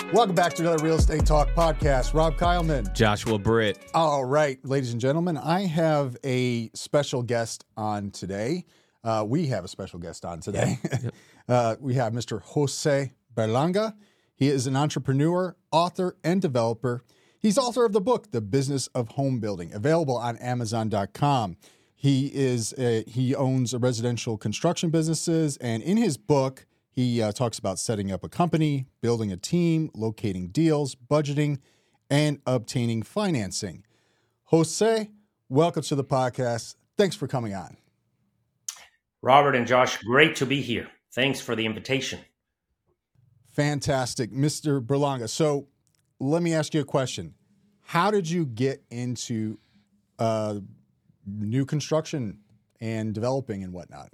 Welcome back to another Real Estate Talk podcast. Rob Kyleman. Joshua Britt. All right, ladies and gentlemen, I have a special guest on today. We have a special guest on today. Yep. We have Mr. Jose Berlanga. He is an entrepreneur, author, and developer. He's author of the book, The Business of Home Building, available on Amazon.com. He owns residential construction businesses, and in his book, he talks about setting up a company, building a team, locating deals, budgeting, and obtaining financing. Jose, welcome to the podcast. Thanks for coming on. Robert and Josh, great to be here. Thanks for the invitation. Fantastic, Mr. Berlanga. So let me ask you a question. How did you get into new construction and developing and whatnot?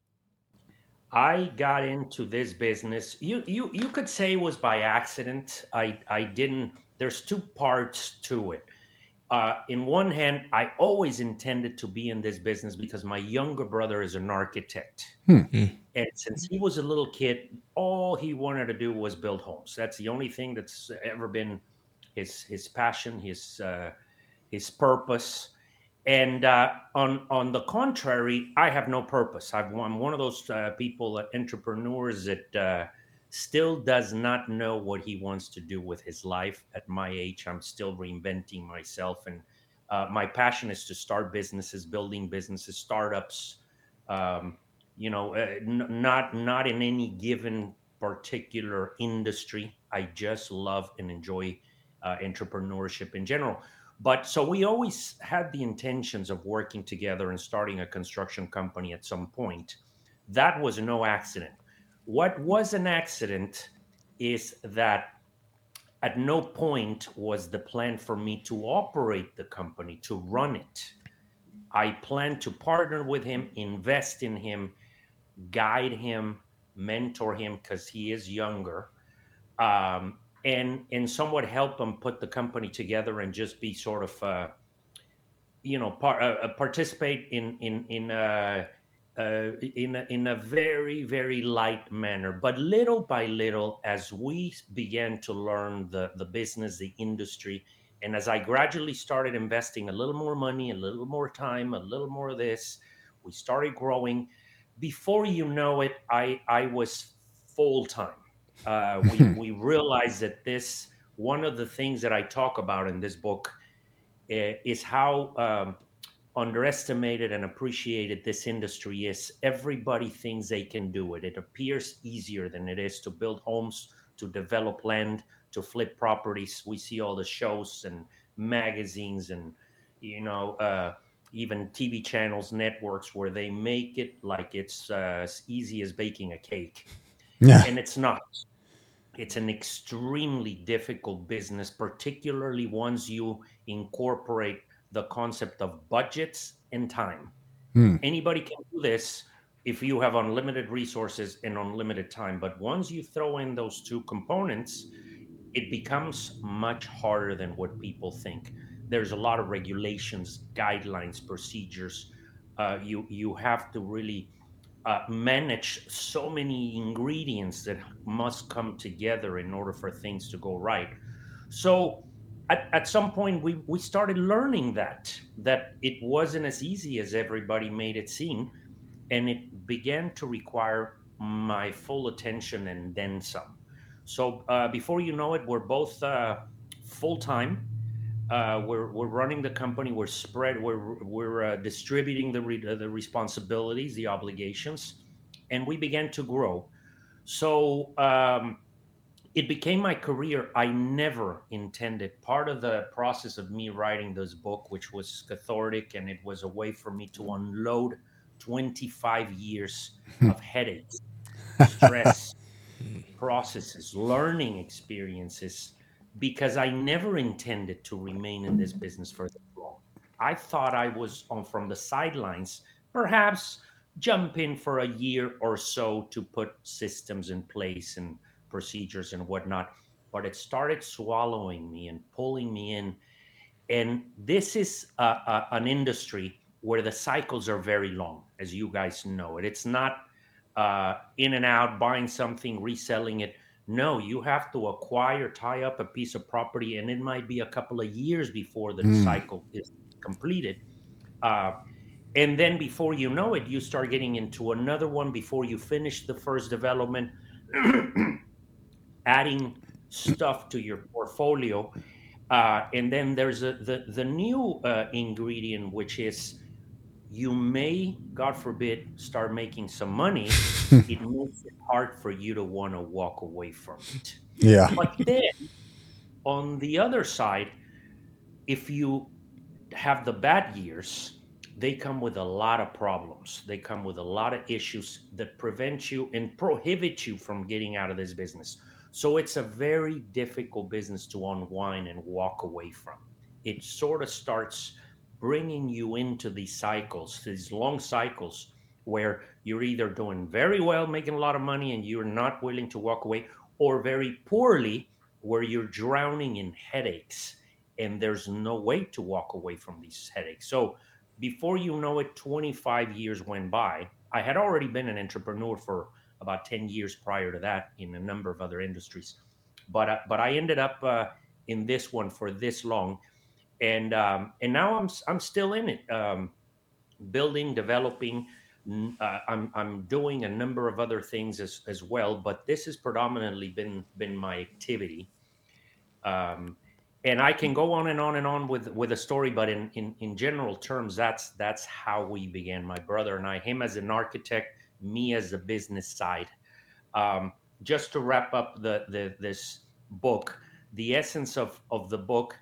I got into this business. You could say it was by accident. I didn't. There's two parts to it. In one hand, I always intended to be in this business because my younger brother is an architect. And since he was a little kid, all he wanted to do was build homes. That's the only thing that's ever been his passion, his purpose. And on the contrary, I have no purpose. I'm one of those people, entrepreneurs that still does not know what he wants to do with his life. At my age, I'm still reinventing myself. And my passion is to start businesses, building businesses, startups, not in any given particular industry. I just love and enjoy entrepreneurship in general. But so we always had the intentions of working together and starting a construction company at some point. That was no accident. What was an accident is that at no point was the plan for me to operate the company, to run it. I planned to partner with him, invest in him, guide him, mentor him because he is younger. And somewhat help them put the company together and just be sort of, participate in a very, very light manner. But little by little, as we began to learn the business, the industry, and as I gradually started investing a little more money, a little more time, a little more of this, we started growing. Before you know it, I was full-time. We realized that one of the things that I talk about in this book is how underestimated and appreciated this industry is. Everybody thinks they can do it. It appears easier than it is to build homes, to develop land, to flip properties. We see all the shows and magazines and, even TV channels, networks where they make it like it's as easy as baking a cake. Yeah. And it's not. It's an extremely difficult business, particularly once you incorporate the concept of budgets and time. Anybody can do this if you have unlimited resources and unlimited time. But once you throw in those two components, it becomes much harder than what people think. There's a lot of regulations, guidelines, procedures. You have to really manage so many ingredients that must come together in order for things to go right. So at some point we started learning that it wasn't as easy as everybody made it seem, and it began to require my full attention and then some. So before you know it, we're both full-time. We're running the company. We're spread. We're distributing the responsibilities, the obligations, and we began to grow. So it became my career. I never intended. Part of the process of me writing this book, which was cathartic, and it was a way for me to unload 25 years of headaches, stress, processes, learning experiences, because I never intended to remain in this business for that long. I thought I was on from the sidelines, perhaps jump in for a year or so to put systems in place and procedures and whatnot. But it started swallowing me and pulling me in. And this is an industry where the cycles are very long, as you guys know it. It's not in and out, buying something, reselling it. No, you have to acquire, tie up a piece of property, and it might be a couple of years before the Mm. cycle is completed. Uh, and then before you know it, you start getting into another one before you finish the first development, adding stuff to your portfolio. And then there's the new ingredient, which is you may, God forbid, start making some money. It makes it hard for you to want to walk away from it. Yeah. But then on the other side, if you have the bad years, they come with a lot of problems. They come with a lot of issues that prevent you and prohibit you from getting out of this business. So it's a very difficult business to unwind and walk away from. It sort of starts bringing you into these cycles, these long cycles where you're either doing very well, making a lot of money, and you're not willing to walk away, or very poorly, where you're drowning in headaches and there's no way to walk away from these headaches. So before you know it, 25 years went by. I had already been an entrepreneur for about 10 years prior to that in a number of other industries. But I ended up in this one for this long. And now I'm still in it, building, developing. I'm doing a number of other things as well, but this has predominantly been my activity. um, and I can go on and on and on with a story, but in general terms, that's how we began. My brother and I, him as an architect, me as the business side. Um, just to wrap up the this book, the essence of the book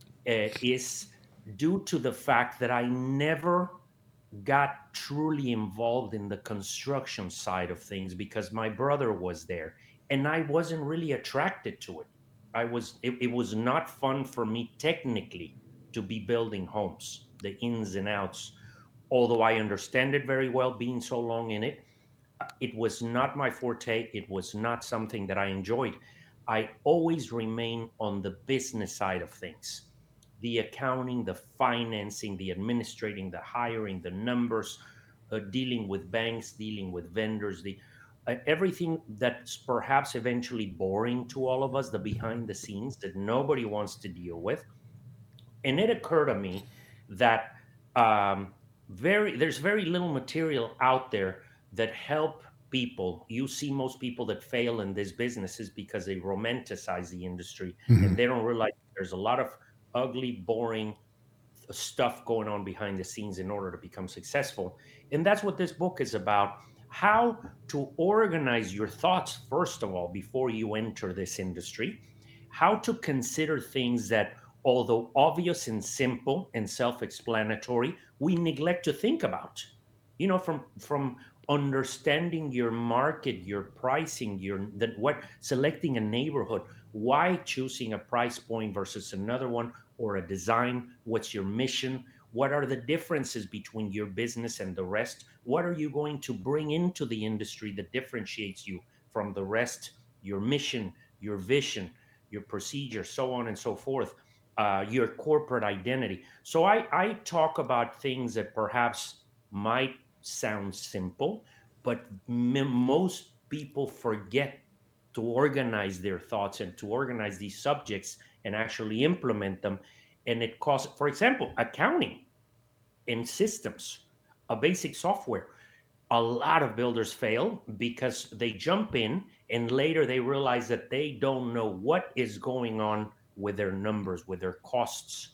is due to the fact that I never got truly involved in the construction side of things because my brother was there and I wasn't really attracted to it. It was not fun for me technically to be building homes, the ins and outs. Although I understand it very well being so long in it, it was not my forte. It was not something that I enjoyed. I always remain on the business side of things, the accounting, the financing, the administrating, the hiring, the numbers, dealing with banks, dealing with vendors, the everything that's perhaps eventually boring to all of us, the behind the scenes that nobody wants to deal with. And it occurred to me that um, there's very little material out there that help people. You see most people that fail in these businesses because they romanticize the industry Mhm. and they don't realize there's a lot of ugly, boring stuff going on behind the scenes in order to become successful. And that's what this book is about: how to organize your thoughts, first of all, before you enter this industry, how to consider things that, although obvious and simple and self explanatory, we neglect to think about. From understanding your market, your pricing, what selecting a neighborhood, why choosing a price point versus another one, or a design, what's your mission, what are the differences between your business and the rest, what are you going to bring into the industry that differentiates you from the rest, your mission, your vision, your procedure, so on and so forth, your corporate identity. So I talk about things that perhaps might sound simple, but most people forget to organize their thoughts and to organize these subjects and actually implement them. And it costs, for example, accounting and systems, a basic software. A lot of builders fail because they jump in and later they realize that they don't know what is going on with their numbers, with their costs,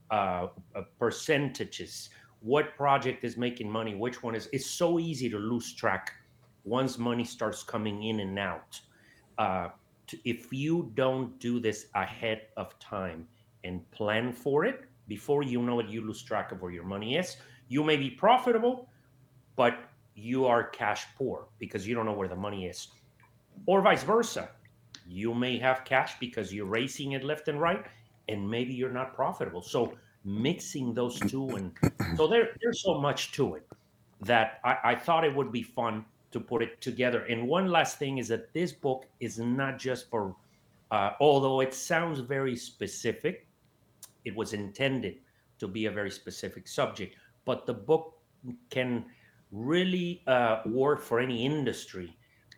percentages, what project is making money, which one is. It's so easy to lose track once money starts coming in and out. uh, if you don't do this ahead of time and plan for it, before you know it, you lose track of where your money is. You may be profitable, but you are cash poor because you don't know where the money is. Or vice versa. You may have cash because you're racing it left and right, and maybe you're not profitable. So mixing those two, and so there's so much to it that I thought it would be fun to put it together. And one last thing is that this book is not just for, although it sounds very specific, it was intended to be a very specific subject, but the book can really work for any industry.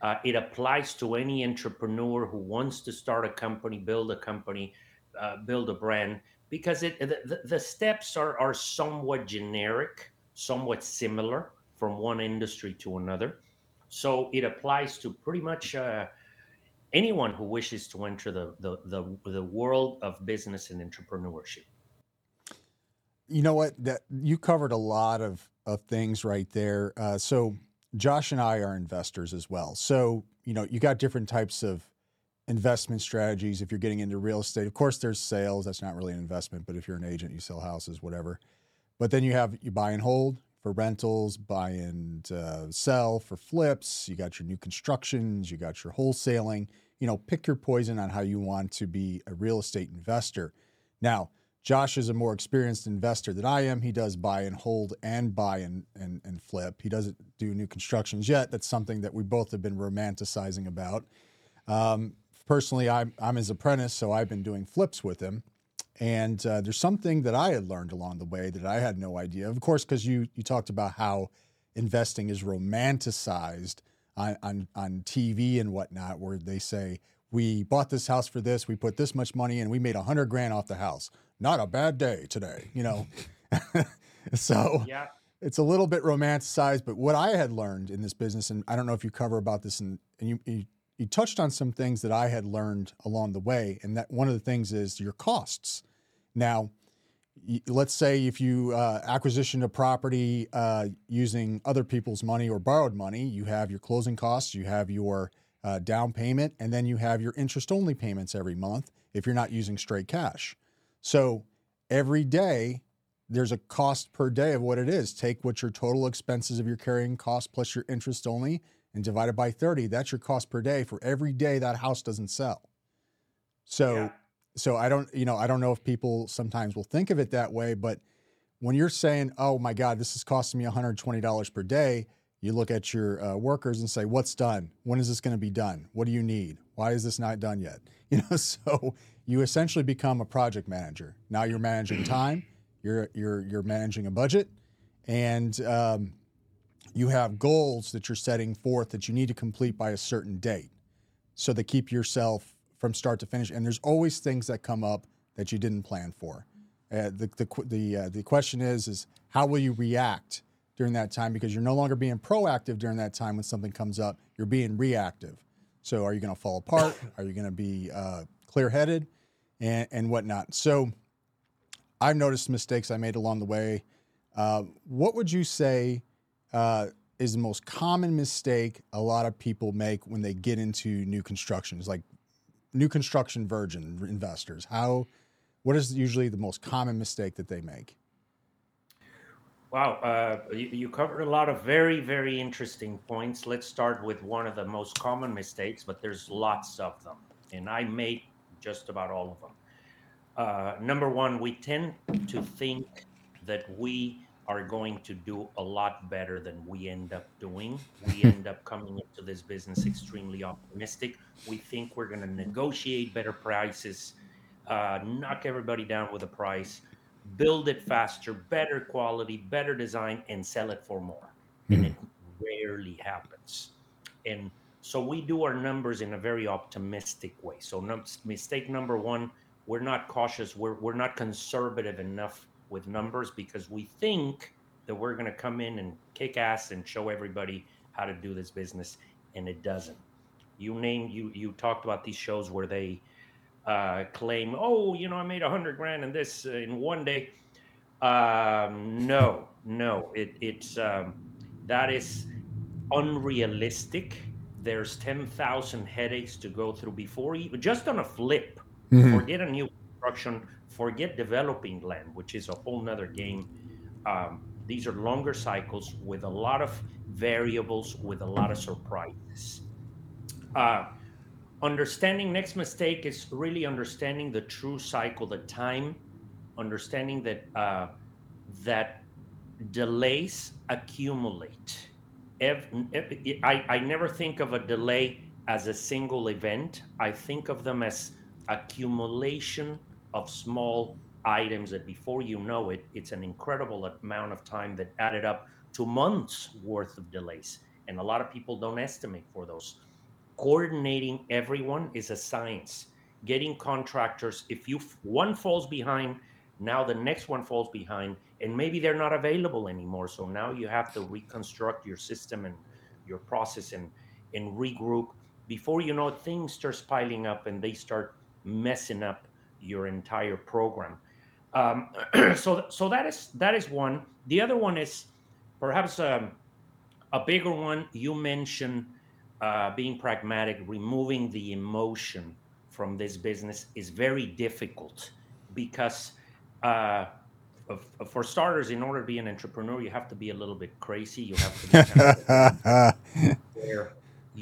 It applies to any entrepreneur who wants to start a company, build a brand, because the steps are somewhat generic, somewhat similar from one industry to another. So it applies to pretty much anyone who wishes to enter the world of business and entrepreneurship. You know what? That you covered a lot of things right there. So Josh and I are investors as well. So you got different types of investment strategies. If you're getting into real estate, of course, there's sales. That's not really an investment, but if you're an agent, you sell houses, whatever. But then you buy and hold for rentals, buy and sell for flips. You got your new constructions. You got your wholesaling. Pick your poison on how you want to be a real estate investor. Now, Josh is a more experienced investor than I am. He does buy and hold and buy and flip. He doesn't do new constructions yet. That's something that we both have been romanticizing about. Personally, I'm his apprentice, so I've been doing flips with him. And there's something that I had learned along the way that I had no idea. Of course, because you talked about how investing is romanticized on TV and whatnot, where they say, we bought this house for this, we put this much money in, we made $100,000 off the house. Not a bad day today, So Yeah. it's a little bit romanticized. But what I had learned in this business, and I don't know if you cover about this, and you touched on some things that I had learned along the way, and that one of the things is your costs. Now, let's say if you acquisition a property using other people's money or borrowed money, you have your closing costs, you have your down payment, and then you have your interest-only payments every month if you're not using straight cash. So every day, there's a cost per day of what it is. Take what your total expenses of your carrying cost plus your interest only and divide it by 30. That's your cost per day for every day that house doesn't sell. So I don't know if people sometimes will think of it that way, but when you're saying, oh my God, this is costing me $120 per day, you look at your workers and say, what's done? When is this going to be done? What do you need? Why is this not done yet? So you essentially become a project manager. Now you're managing time, you're managing a budget, and you have goals that you're setting forth that you need to complete by a certain date. So they keep yourself from start to finish. And there's always things that come up that you didn't plan for. The question is how will you react during that time? Because you're no longer being proactive during that time when something comes up. You're being reactive. So are you going to fall apart? Are you going to be clear-headed and whatnot? So I've noticed mistakes I made along the way. What would you say is the most common mistake a lot of people make when they get into new constructions, like new construction virgin investors? What is usually the most common mistake that they make? Wow, you covered a lot of very, very interesting points. Let's start with one of the most common mistakes, but there's lots of them, and I make just about all of them. Number one, we tend to think that we are going to do a lot better than we end up doing. We end up coming into this business extremely optimistic. We think we're going to negotiate better prices, knock everybody down with a price, build it faster, better quality, better design, and sell it for more. And it rarely happens. And so we do our numbers in a very optimistic way. So mistake number one, we're not cautious. We're not conservative enough with numbers because we think that we're going to come in and kick ass and show everybody how to do this business, and it doesn't. You talked about these shows where they claim, oh, I made $100,000 in this in one day. No, it's that is unrealistic. There's 10,000 headaches to go through before even just on a flip. Forget a new construction, forget developing land, which is a whole nother game. These are longer cycles with a lot of variables, with a lot of surprises. Understanding next mistake is really understanding the true cycle, the time, understanding that delays accumulate. I never think of a delay as a single event. I think of them as accumulation of small items that before you know it, it's an incredible amount of time that added up to months worth of delays. And a lot of people don't estimate for those. Coordinating everyone is a science. Getting contractors, if one falls behind, now the next one falls behind, and maybe they're not available anymore. So now you have to reconstruct your system and your process and regroup. Before you know it, things starts piling up and they start messing up your entire program. So that is one. The other one is perhaps a bigger one. You mentioned being pragmatic, removing the emotion from this business is very difficult because, uh, for starters, in order to be an entrepreneur, you have to be a little bit crazy. You have to be kind of where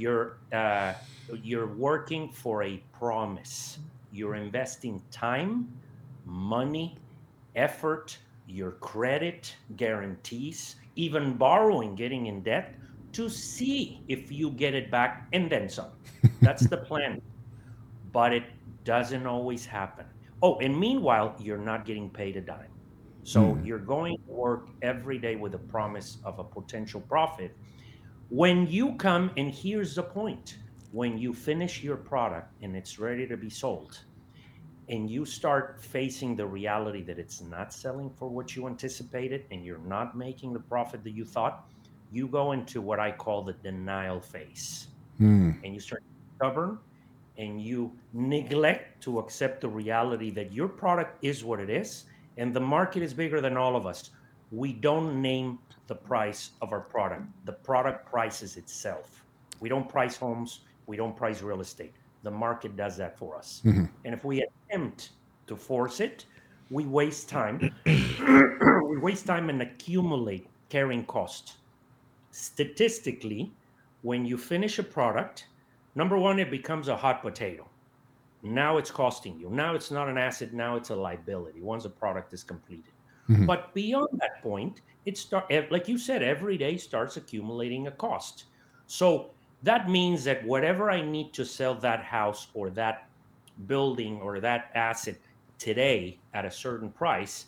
you're working for a promise. You're investing time, money, effort, your credit guarantees, even borrowing, getting in debt to see if you get it back and then some. That's the plan, but it doesn't always happen. Oh, and meanwhile, you're not getting paid a dime. So Hmm. you're going to work every day with a promise of a potential profit. When you come, and here's the point, when you finish your product and it's ready to be sold, and you start facing the reality that it's not selling for what you anticipated and you're not making the profit that you thought, you go into what I call the denial phase. Hmm. And you start stubborn and you neglect to accept the reality that your product is what it is and the market is bigger than all of us. We don't name the price of our product. The product prices itself. We don't price homes, we don't price real estate. The market does that for us. Hmm. And if we attempt to force it, we waste time. We waste time and accumulate carrying cost. Statistically, when you finish a product, number one, it becomes a hot potato. Now it's costing you. Now it's not an asset. Now it's a liability once a product is completed. Hmm. But beyond that point, like you said, every day starts accumulating a cost. So that means that whatever I need to sell that house or that building or that asset today at a certain price,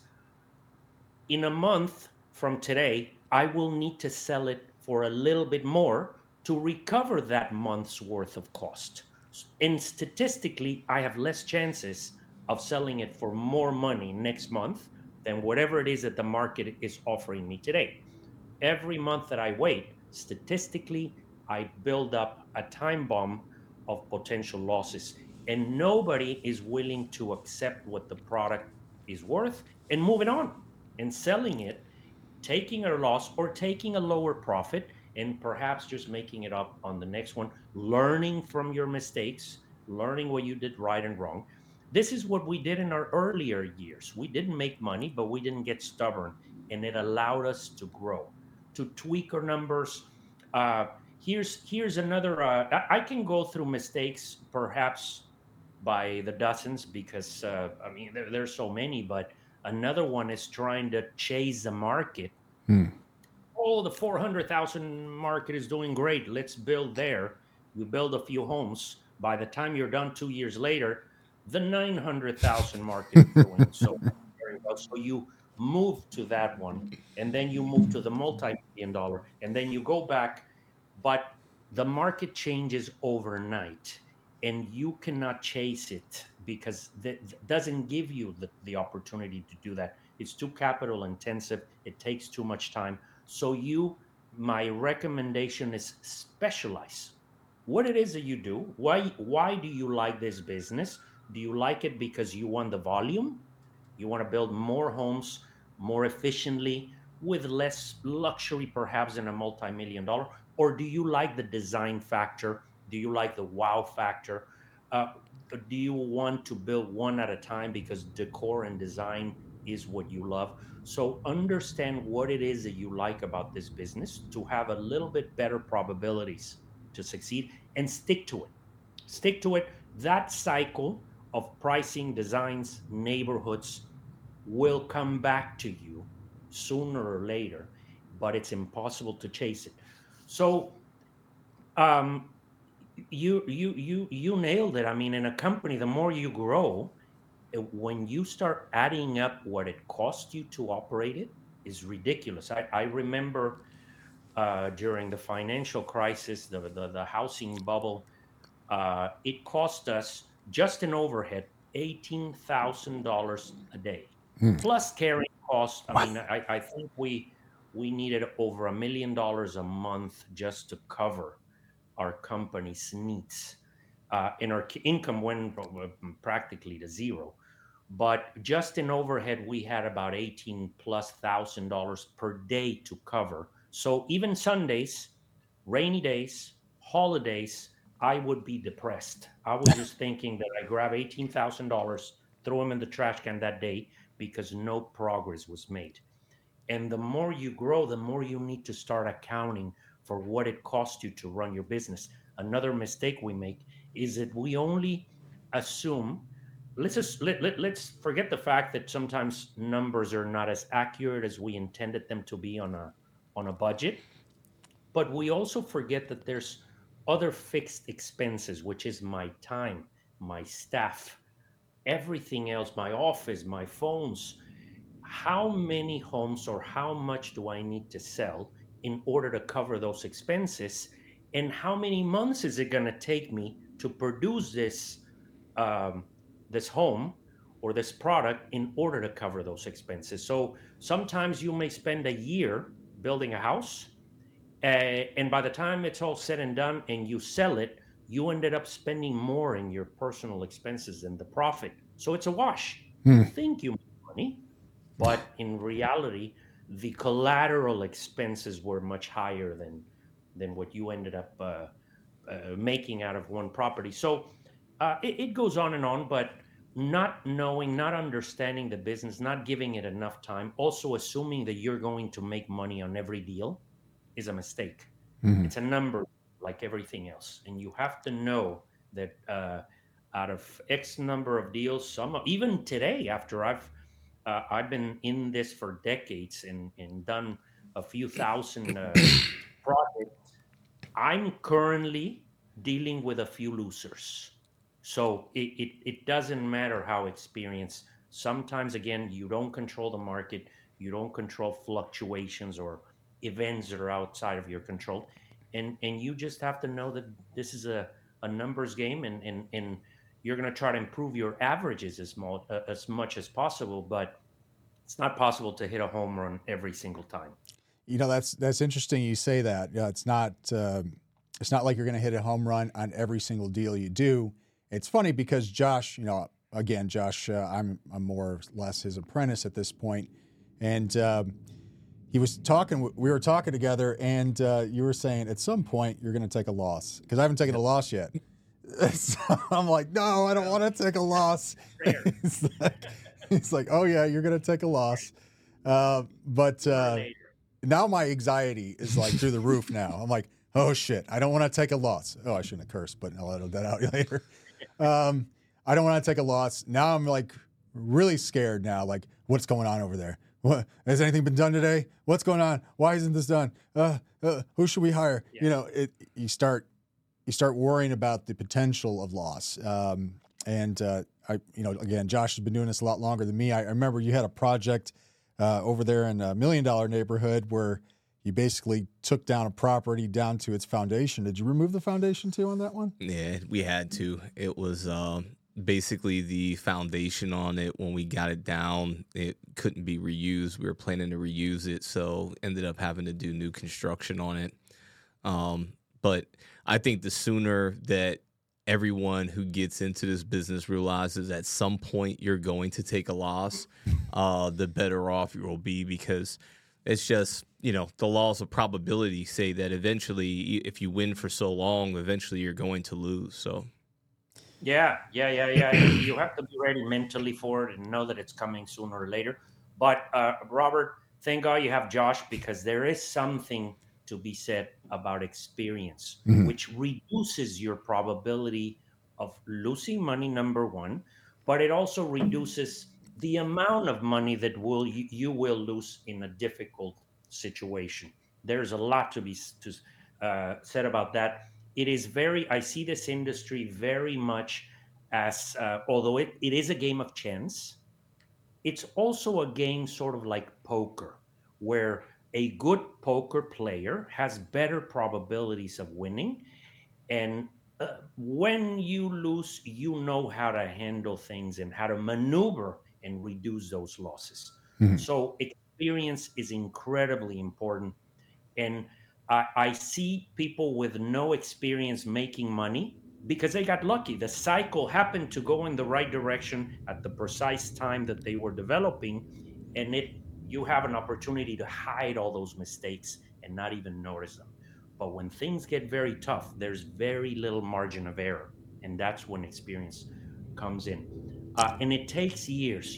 in a month from today, I will need to sell it for a little bit more to recover that month's worth of cost. And statistically, I have less chances of selling it for more money next month than whatever it is that the market is offering me today. Every month that I wait, statistically, I build up a time bomb of potential losses. And nobody is willing to accept what the product is worth and moving on and selling it, taking a loss or taking a lower profit, and perhaps just making it up on the next one, learning from your mistakes, learning what you did right and wrong. This is what we did in our earlier years. We didn't make money, but we didn't get stubborn, and it allowed us to grow, to tweak our numbers. Uh, here's another. I can go through mistakes, perhaps by the dozens, because I mean there's so many. But another one is trying to chase the market. Hmm. Oh, the 400,000 market is doing great. Let's build there. You build a few homes. By the time you're done 2 years later, the 900,000 market is doing so very well. So you move to that one, and then you move to the multi-million dollar, and then you go back. But the market changes overnight, and you cannot chase it because that doesn't give you the opportunity to do that. It's too capital intensive. It takes too much time. So my recommendation is specialize. What it is that you do? Why do you like this business? Do you like it because you want the volume? You want to build more homes more efficiently with less luxury, perhaps, in a multi-million dollar? Or do you like the design factor? Do you like the wow factor? Uh, do you want to build one at a time because decor and design is what you love? So understand what it is that you like about this business to have a little bit better probabilities to succeed, and stick to it. Stick to it. That cycle of pricing, designs, neighborhoods will come back to you sooner or later, but it's impossible to chase it. So um, you nailed it. I mean, in a company, the more you grow, when you start adding up what it costs you to operate it, is ridiculous. I remember during the financial crisis, the housing bubble. It cost us just in overhead $18,000 a day, plus carrying costs. I mean, I think we needed over $1 million a month just to cover our company's needs, and our income went practically to zero. But just in overhead, we had about 18 plus $1,000 per day to cover. So even Sundays, rainy days, holidays, I would be depressed. I was just thinking that I grab $18,000, throw them in the trash can that day because no progress was made. And the more you grow, the more you need to start accounting for what it costs you to run your business. Another mistake we make is that we only assume, let's forget the fact that sometimes numbers are not as accurate as we intended them to be on a budget, but we also forget that there's other fixed expenses, which is my time, my staff, everything else, my office, my phones. How many homes or how much do I need to sell in order to cover those expenses? And how many months is it going to take me to produce um, this home or this product in order to cover those expenses? So sometimes you may spend a year building a house, and by the time it's all said and done and you sell it, you ended up spending more in your personal expenses than the profit. So it's a wash. You Hmm. think you make money, but in reality, the collateral expenses were much higher than what you ended up making out of one property. So it goes on and on, but not knowing, not understanding the business, not giving it enough time, also assuming that you're going to make money on every deal is a mistake. Mhm. It's a number like everything else, and you have to know that out of X number of deals, some even today, after I've been in this for decades and done a few thousand projects. I'm currently dealing with a few losers. So it doesn't matter how experienced. Sometimes, again, you don't control the market, you don't control fluctuations or events that are outside of your control. And you just have to know that this is a numbers game, and you're going to try to improve your averages as much as possible, but it's not possible to hit a home run every single time. You know, that's interesting. You say that. Yeah, it's not like you're going to hit a home run on every single deal you do. It's funny because Josh, you know, again, Josh, I'm more or less his apprentice at this point, and he was talking. We were talking together, and you were saying at some point you're going to take a loss because I haven't taken a loss yet. So I'm like, no, I don't want to take a loss. Fair. He's like, he's like, oh yeah, you're going to take a loss, but. Sooner or later. Now my anxiety is like through the roof now. I'm like, oh shit, I don't want to take a loss. Oh, I shouldn't have cursed, but I'll edit that out later. I don't want to take a loss. Now I'm like really scared now. Like, what's going on over there? What has anything been done today? What's going on? Why isn't this done? Who should we hire? Yeah. You know, you start worrying about the potential of loss. And again, Josh has been doing this a lot longer than me. I remember you had a project over there in $1 million neighborhood where you basically took down a property down to its foundation. Did you remove the foundation too on that one? Yeah, we had to. It was basically the foundation on it. When we got it down, it couldn't be reused. We were planning to reuse it, so ended up having to do new construction on it. But I think the sooner that everyone who gets into this business realizes at some point you're going to take a loss, the better off you will be, because it's just, the laws of probability say that eventually, if you win for so long, eventually you're going to lose. So, Yeah. You have to be ready mentally for it and know that it's coming sooner or later. But Robert, thank God you have Josh, because there is something to be said about experience, which reduces your probability of losing money, number one, but it also reduces the amount of money that you will lose in a difficult situation. There's a lot to be said about that. It is I see this industry very much as, although it is a game of chance, it's also a game sort of like poker, where a good poker player has better probabilities of winning, and when you lose, you know how to handle things and how to maneuver and reduce those losses. Mhm. So experience is incredibly important. And I see people with no experience making money because they got lucky. The cycle happened to go in the right direction at the precise time that they were developing, and it you have an opportunity to hide all those mistakes and not even notice them. But when things get very tough, there's very little margin of error, and that's when experience comes in. And it takes years,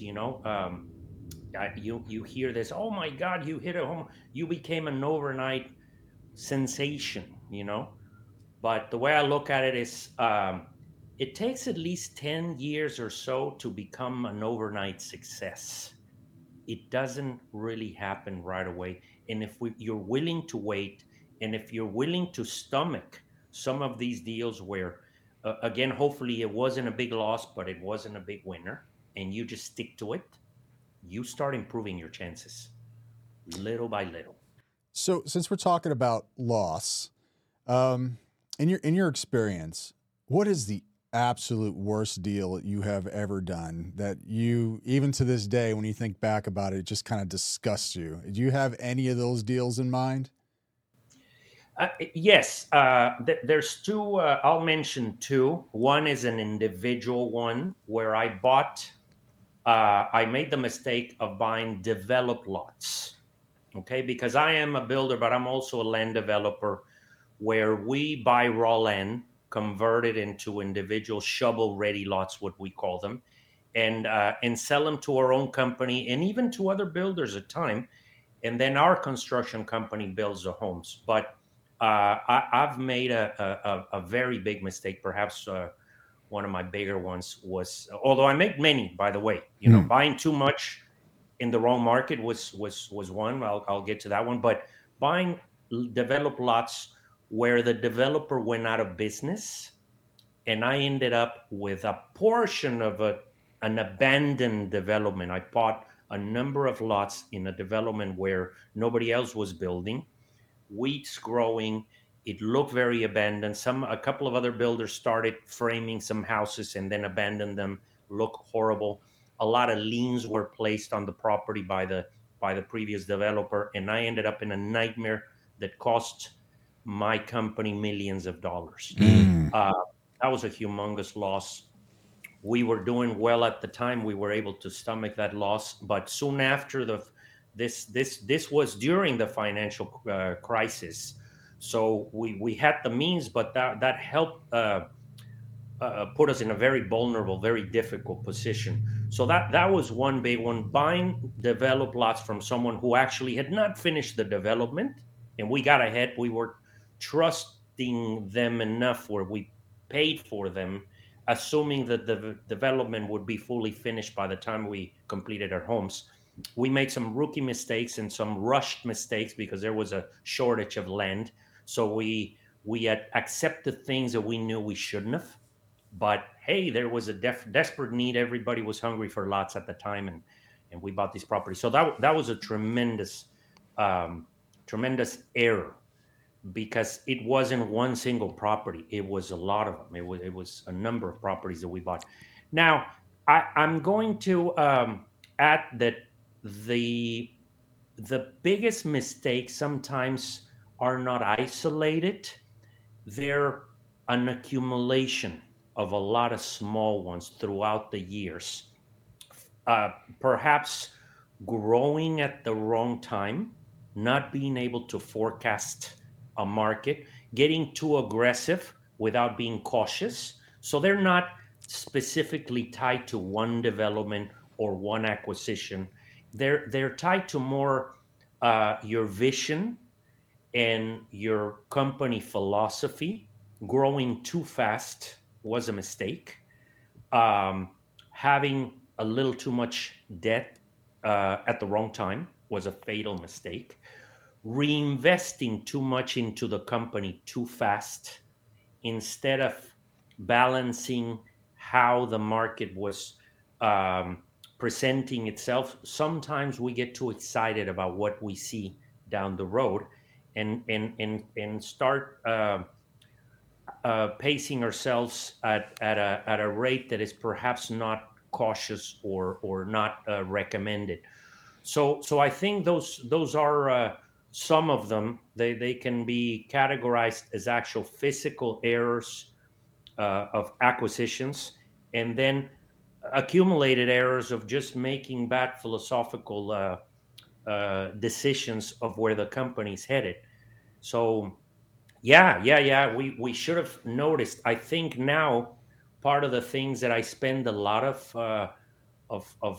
you hear this, oh my God, you hit a home, you became an overnight sensation, But the way I look at it is, it takes at least 10 years or so to become an overnight success. It doesn't really happen right away. And if you're willing to wait, and if you're willing to stomach some of these deals where, again, hopefully it wasn't a big loss, but it wasn't a big winner, and you just stick to it, you start improving your chances little by little. So, since we're talking about loss, um, in your experience, what is the absolute worst deal that you have ever done that you, even to this day, when you think back about it, just kind of disgusts you? Do you have any of those deals in mind? Yes, there's two. I'll mention two. One is an individual one where I made the mistake of buying developed lots. Okay, because I am a builder, but I'm also a land developer where we buy raw land, convert it into individual shovel-ready lots, what we call them, and sell them to our own company and even to other builders at time. And then our construction company builds the homes. But I've made a very big mistake. Perhaps one of my bigger ones was, although I make many, by the way, Hmm. buying too much in the wrong market was one. I'll get to that one. But buying developed lots where the developer went out of business, and I ended up with a portion of an abandoned development. I bought a number of lots in a development where nobody else was building, weeds growing. It looked very abandoned. A couple of other builders started framing some houses and then abandoned them. Look horrible. A lot of liens were placed on the property by the previous developer, and I ended up in a nightmare that cost my company millions of dollars. Mm. Uh, that was a humongous loss. We were doing well at the time. We were able to stomach that loss, but soon after this was during the financial crisis, so we had the means, but that helped put us in a very vulnerable, very difficult position. So that was one big one. Buying developed lots from someone who actually had not finished the development, and we got ahead. We were trusting them enough where we paid for them, assuming that the development would be fully finished by the time we completed our homes. We made some rookie mistakes and some rushed mistakes because there was a shortage of land. So we had accepted things that we knew we shouldn't have. But hey, there was a desperate need. Everybody was hungry for lots at the time, and we bought these properties. So that was a um, tremendous error because it wasn't one single property. It was a lot of them. It was a number of properties that we bought. Now I'm going to add that the the biggest mistakes sometimes are not isolated. They're an accumulation of a lot of small ones throughout the years. Perhaps growing at the wrong time, not being able to forecast a market, getting too aggressive without being cautious. So they're not specifically tied to one development or one acquisition. They're tied to more your vision and your company philosophy. Growing too fast was a mistake. Um, Having a little too much debt at the wrong time was a fatal mistake. Reinvesting too much into the company too fast instead of balancing how the market was um, presenting itself. Sometimes we get too excited about what we see down the road and start pacing ourselves at a rate that is perhaps not cautious or not recommended. So I think those are some of them. They can be categorized as actual physical errors of acquisitions, and then accumulated errors of just making bad philosophical decisions of where the company's headed. So yeah. We should have noticed. I think now part of the things that I spend a lot of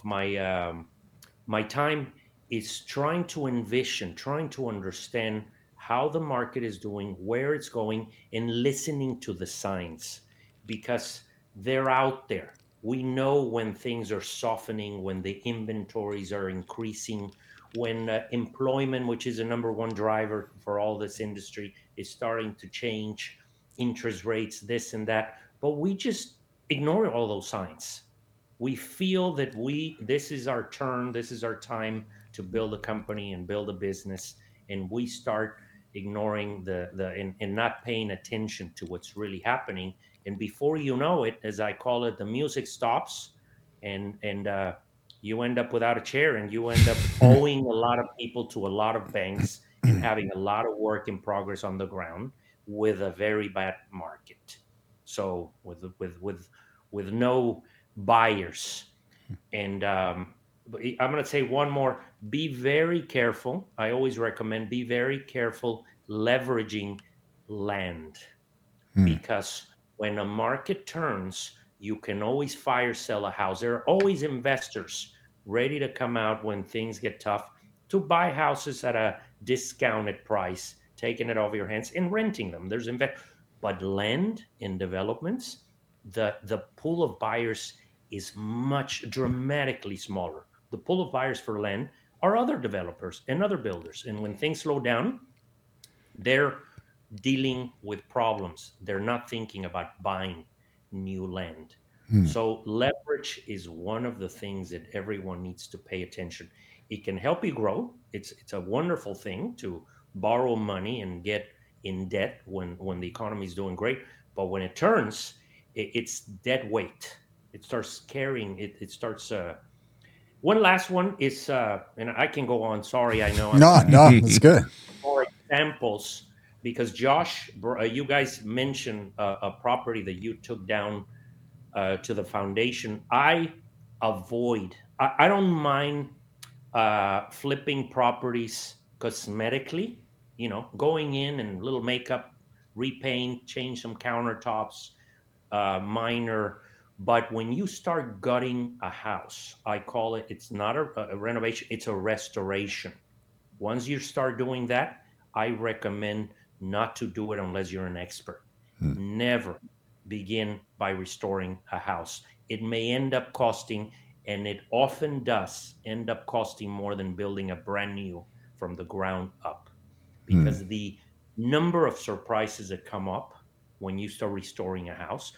my time is trying to envision, trying to understand how the market is doing, where it's going, and listening to the signs because they're out there. We know when things are softening, when the inventories are increasing, when employment, which is the number one driver for all this industry, is starting to change, interest rates, this and that. But we just ignore all those signs. We feel that this is our turn, this is our time to build a company and build a business, and we start ignoring and not paying attention to what's really happening. And before you know it, as I call it, the music stops, and you end up without a chair, and you end up owing a lot of people to a lot of banks and having a lot of work in progress on the ground with a very bad market. So with no buyers. And I'm going to say one more: be very careful. I always recommend be very careful leveraging land, because when a market turns, you can always fire sell a house. There are always investors ready to come out when things get tough to buy houses at a discounted price, taking it off your hands and renting them. But land in developments, the pool of buyers is much dramatically smaller. The pool of buyers for land are other developers and other builders. And when things slow down, they're dealing with problems. They're not thinking about buying new land. So leverage is one of the things that everyone needs to pay attention. It can help you grow. It's a wonderful thing to borrow money and get in debt when the economy is doing great. But when it turns, it's dead weight. It starts carrying it. It starts. One last one is, and I can go on. Sorry, I know. No, it's good. For examples, because Josh, you guys mentioned a property that you took down to the foundation. I don't mind flipping properties cosmetically, going in and little makeup, repaint, change some countertops, minor. But when you start gutting a house, I call it, it's not a renovation, it's a restoration. Once you start doing that, I recommend not to do it unless you're an expert. Never begin by restoring a house. It may end up costing, and it often does end up costing more than building a brand new from the ground up, because the number of surprises that come up when you start restoring a house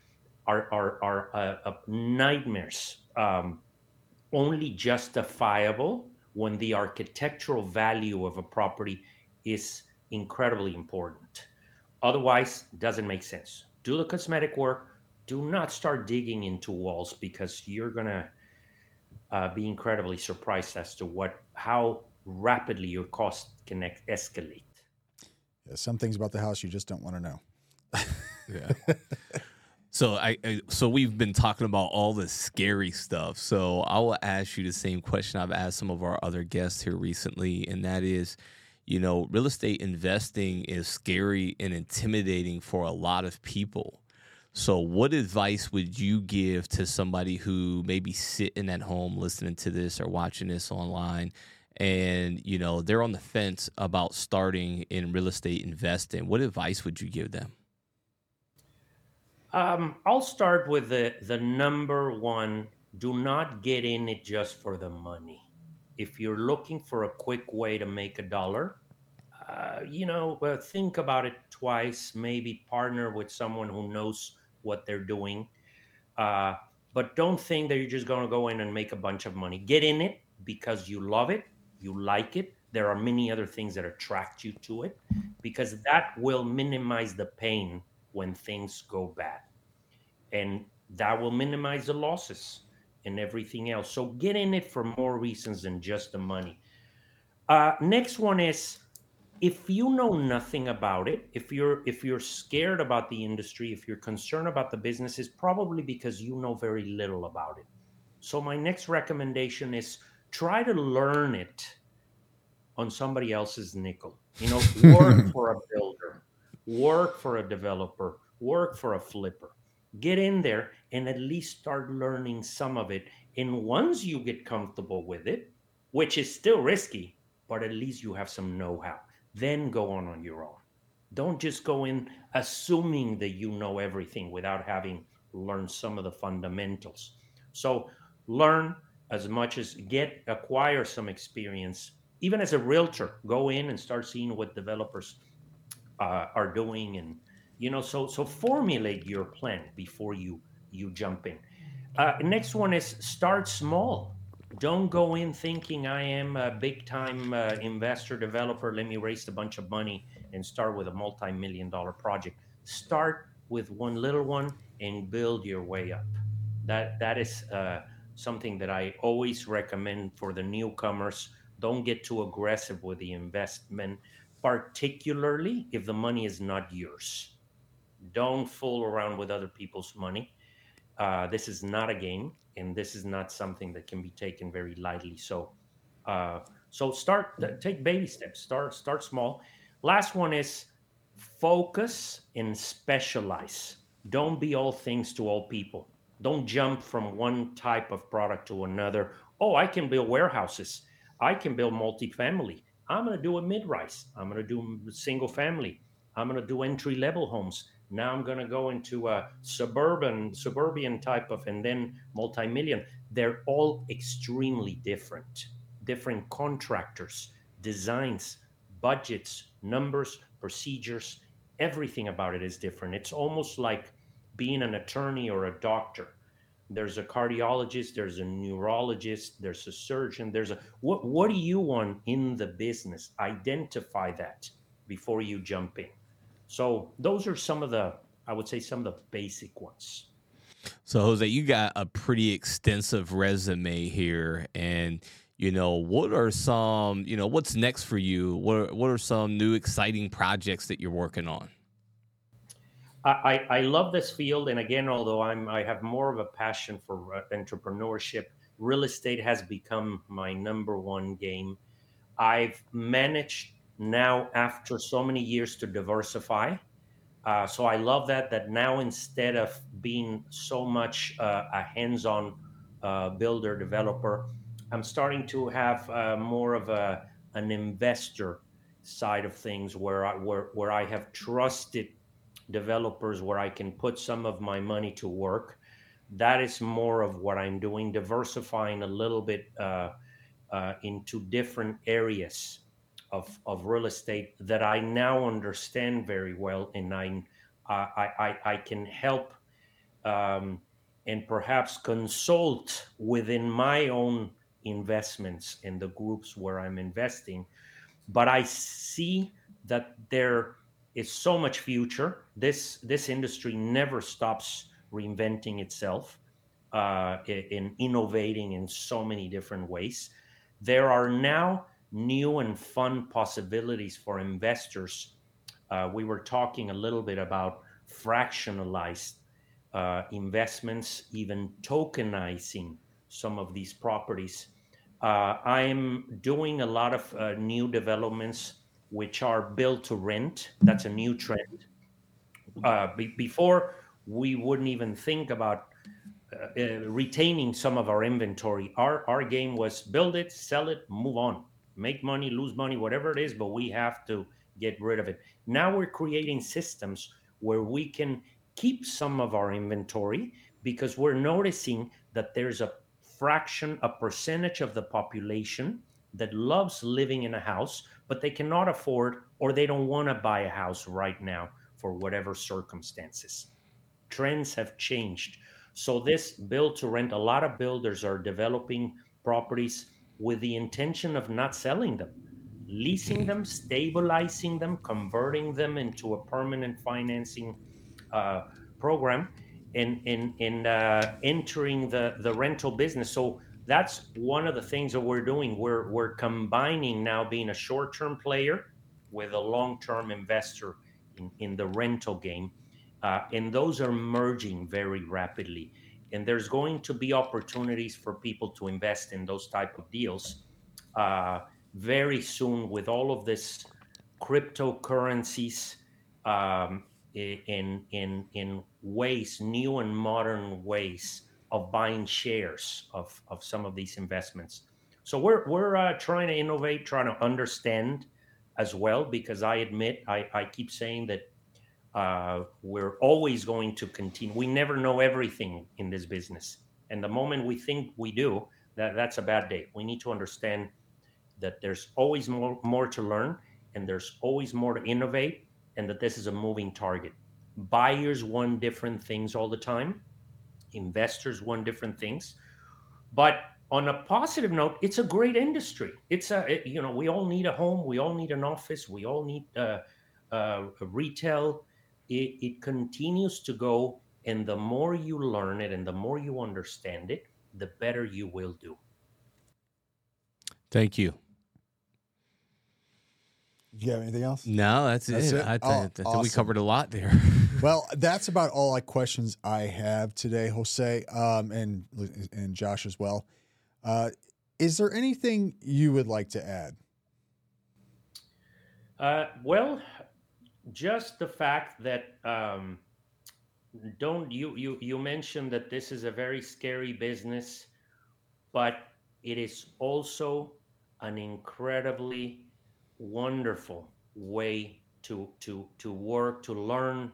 are nightmares. Only justifiable when the architectural value of a property is incredibly important. Otherwise, it doesn't make sense. Do the cosmetic work. Do not start digging into walls, because you're gonna be incredibly surprised as to how rapidly your cost can escalate. Yeah, some things about the house you just don't want to know. Yeah. So we've been talking about all the scary stuff. So I will ask you the same question I've asked some of our other guests here recently, and that is, real estate investing is scary and intimidating for a lot of people. So what advice would you give to somebody who may be sitting at home listening to this or watching this online, and they're on the fence about starting in real estate investing? What advice would you give them? I'll start with the number one: do not get in it just for the money. If you're looking for a quick way to make $1, think about it twice. Maybe partner with someone who knows what they're doing. But don't think that you're just going to go in and make a bunch of money. Get in it because you love it, you like it. There are many other things that attract you to it, because that will minimize the pain when things go bad. And that will minimize the losses and everything else. So get in it for more reasons than just the money. Next one is, if you know nothing about it, if you're scared about the industry, if you're concerned about the business, it's probably because you know very little about it. So my next recommendation is, try to learn it on somebody else's nickel. Work for a builder, work for a developer, work for a flipper. Get in there and at least start learning some of it. And once you get comfortable with it, which is still risky, but at least you have some know-how, then go on your own. Don't just go in assuming that you know everything without having learned some of the fundamentals. So learn as much as acquire some experience. Even as a realtor, go in and start seeing what developers are doing, and so formulate your plan before you jump in. Next one is, start small. Don't go in thinking I am a big time investor developer. Let me raise a bunch of money and start with a multi-million-dollar project. Start with one little one and build your way up. That is something that I always recommend for the newcomers. Don't get too aggressive with the investment, particularly if the money is not yours. Don't fool around with other people's money. This is not a game, and this is not something that can be taken very lightly. So take baby steps. Start small. Last one is, focus and specialize. Don't be all things to all people. Don't jump from one type of product to another. Oh, I can build warehouses. I can build multifamily. I'm going to do a mid-rise. I'm going to do single family. I'm going to do entry-level homes. Now I'm going to go into a suburban type of, and then multi-million. They're all extremely different contractors, designs, budgets, numbers, procedures. Everything about it is different. It's almost like being an attorney or a doctor. There's a cardiologist, there's a neurologist, there's a surgeon, what do you want in the business? Identify that before you jump in. So those are I would say some of the basic ones. So Jose, you got a pretty extensive resume here, and what are some, what's next for you? What are some new exciting projects that you're working on? I love this field, and again, although I have more of a passion for entrepreneurship, real estate has become my number one game. I've managed now, after so many years, to diversify. So I love that now, instead of being so much a hands-on builder developer, I'm starting to have more of an investor side of things, where I have trusted developers, where I can put some of my money to work. That is more of what I'm doing, diversifying a little bit into different areas of real estate that I now understand very well, and I can help and perhaps consult within my own investments in the groups where I'm investing. But I see that there is so much future. This industry never stops reinventing itself in innovating in so many different ways. There are now new and fun possibilities for investors. We were talking a little bit about fractionalized investments, even tokenizing some of these properties. I'm doing a lot of new developments which are built to rent. That's a new trend. Before, we wouldn't even think about retaining some of our inventory. Our game was build it, sell it, move on, make money, lose money, whatever it is, but we have to get rid of it. Now we're creating systems where we can keep some of our inventory, because we're noticing that there's a percentage of the population that loves living in a house, but they cannot afford, or they don't want to buy a house right now for whatever circumstances. Trends have changed. So this build to rent, a lot of builders are developing properties with the intention of not selling them, leasing them, stabilizing them, converting them into a permanent financing program and entering the rental business. So that's one of the things that we're doing. We're combining now being a short-term player with a long-term investor in the rental game, and those are merging very rapidly. And there's going to be opportunities for people to invest in those type of deals very soon, with all of this cryptocurrencies, in ways, new and modern ways of buying shares of some of these investments. So we're trying to innovate, trying to understand as well, because I admit, I keep saying that we're always going to continue. We never know everything in this business. And the moment we think we do, that's a bad day. We need to understand that there's always more to learn, and there's always more to innovate, and that this is a moving target. Buyers want different things all the time. Investors want different things. But on a positive note, it's a great industry. We all need a home. We all need an office. We all need a retail. It continues to go, and the more you learn it and the more you understand it, the better you will do. Thank you. Do you have anything else? No, that's it. I think we covered a lot there. Well, that's about all questions I have today, Jose, and Josh as well. Is there anything you would like to add? Well, just the fact that you mentioned that this is a very scary business, but it is also an incredibly wonderful way to work, to learn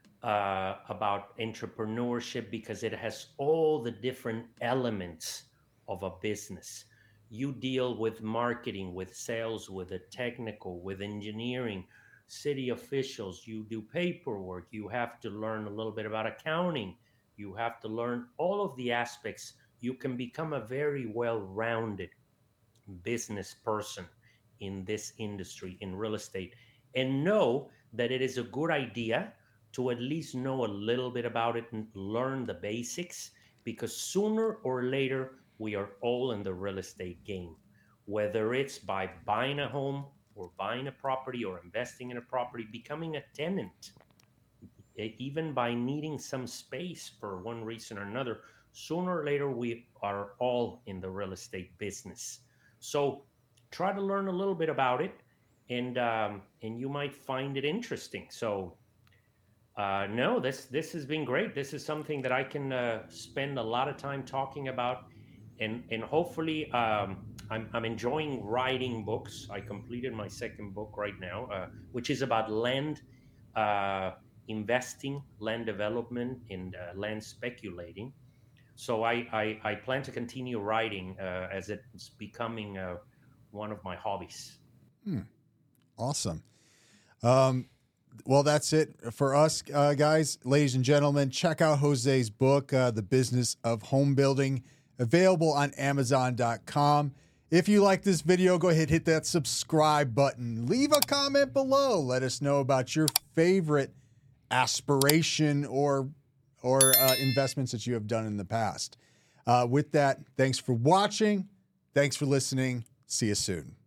about entrepreneurship, because it has all the different elements of a business. You deal with marketing, with sales, with the technical, with engineering, city officials. You do paperwork. You have to learn a little bit about accounting. You have to learn all of the aspects. You can become a very well-rounded business person in this industry, in real estate, and know that it is a good idea to at least know a little bit about it and learn the basics, because sooner or later we are all in the real estate game, whether it's by buying a home or buying a property or investing in a property, becoming a tenant, even by needing some space for one reason or another. Sooner or later we are all in the real estate business. So try to learn a little bit about it, and you might find it interesting. So no, this has been great. This is something that I can spend a lot of time talking about, and hopefully I'm enjoying writing books. I completed my second book right now, which is about land investing, land development, and land speculating. So I plan to continue writing as it's becoming one of my hobbies. Awesome. Well, that's it for us, guys. Ladies and gentlemen, check out Jose's book, The Business of Home Building, available on Amazon.com. If you like this video, go ahead, hit that subscribe button. Leave a comment below. Let us know about your favorite aspiration or investments that you have done in the past. With that, thanks for watching. Thanks for listening. See you soon.